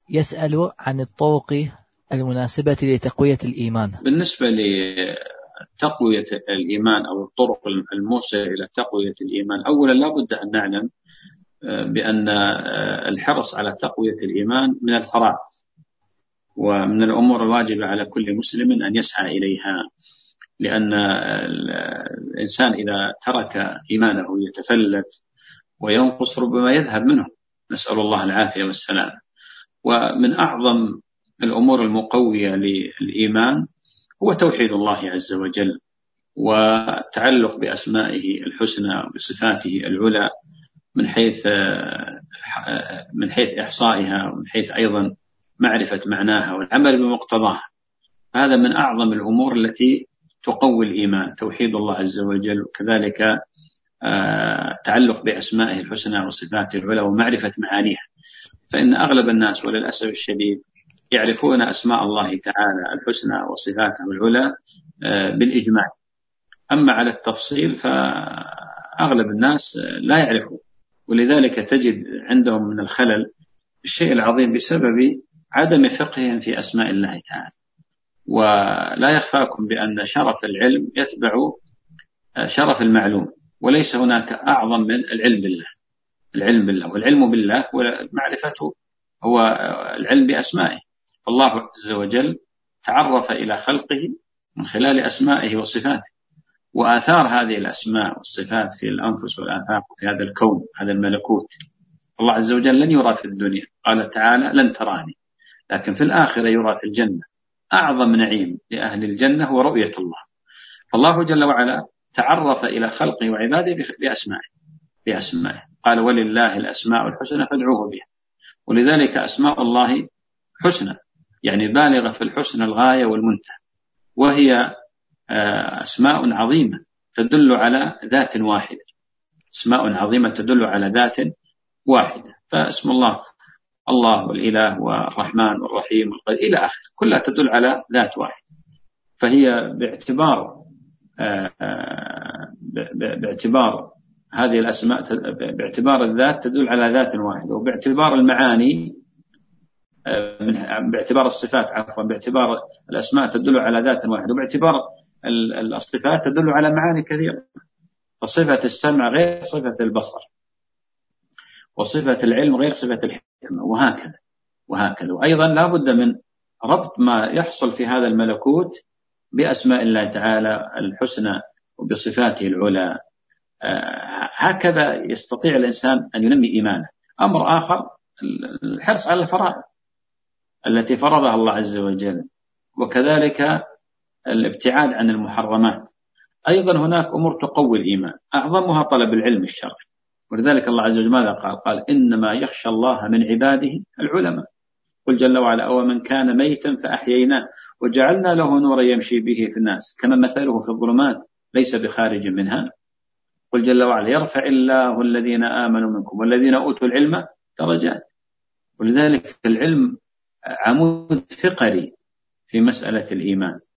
يسأل عن الطرق المناسبة لتقوية الإيمان. بالنسبة لتقوية الإيمان أو الطرق الموصلة إلى تقوية الإيمان، أولا لا بد أن نعلم بأن الحرص على تقوية الإيمان من الفرائض ومن الأمور الواجبة على كل مسلم أن يسعى إليها، لأن الإنسان إذا ترك إيمانه يتفلت وينقص ربما يذهب منه، نسأل الله العافية والسلام. ومن أعظم الأمور المقوية للإيمان هو توحيد الله عز وجل وتعلق بأسمائه الحسنى وبصفاته العلى من حيث إحصائها ومن حيث أيضا معرفة معناها والعمل بمقتضاها. هذا من أعظم الأمور التي تقوي الإيمان، توحيد الله عز وجل، وكذلك تعلق بأسمائه الحسنى وصفاته العلى ومعرفة معانيها. فإن أغلب الناس وللأسف الشديد يعرفون أسماء الله تعالى الحسنى وصفاته العلى بالإجمال، أما على التفصيل فأغلب الناس لا يعرفون، ولذلك تجد عندهم من الخلل الشيء العظيم بسبب عدم فقههم في أسماء الله تعالى. ولا يخفاكم بأن شرف العلم يتبع شرف المعلوم، وليس هناك أعظم من العلم بالله. العلم بالله والعلم بالله ومعرفته هو العلم بأسمائه. فالله عز وجل تعرف إلى خلقه من خلال أسمائه وصفاته، وآثار هذه الأسماء والصفات في الأنفس والآفاق في هذا الكون، هذا الملكوت. الله عز وجل لن يرى في الدنيا، قال تعالى لن تراني، لكن في الآخرة يرى في الجنة. أعظم نعيم لأهل الجنة هو رؤية الله. فالله جل وعلا تعرف إلى خلقه وعباده بأسمائه قال ولله الأسماء الحسنى فادعوه بها. ولذلك أسماء الله حسنى، يعني بالغة في الحسن الغاية والمنتهى، وهي أسماء عظيمة تدل على ذات واحدة، أسماء عظيمة تدل على ذات واحدة. فاسم الله الله والإله والرحمن والرحيم إلى آخر كلها تدل على ذات واحدة. فهي باعتبار هذه الأسماء باعتبار الذات تدل على ذات واحدة، وباعتبار المعاني باعتبار الصفات باعتبار الأسماء تدل على ذات واحدة، وباعتبار الصفات تدل على معاني كثيرة. فصفة السمع غير صفة البصر، وصفة العلم غير صفة الحكمة، وهكذا. وأيضا لا بد من ربط ما يحصل في هذا الملكوت بأسماء الله تعالى الحسنى وبصفاته العلى. هكذا يستطيع الإنسان أن ينمي إيمانه. أمر آخر الحرص على الفرائض التي فرضها الله عز وجل، وكذلك الابتعاد عن المحرمات. أيضا هناك أمور تقوي الإيمان، أعظمها طلب العلم الشرعي. ولذلك الله عز وجل ماذا قال إنما يخشى الله من عباده العلماء. قل جل وعلا أو من كان ميتا فأحييناه وجعلنا له نورا يمشي به في الناس كما مثله في الظلمات ليس بخارج منها. قل جل وعلا يرفع الله الذين آمنوا منكم والذين أوتوا العلم درجات. ولذلك العلم عمود فقري في مسألة الإيمان.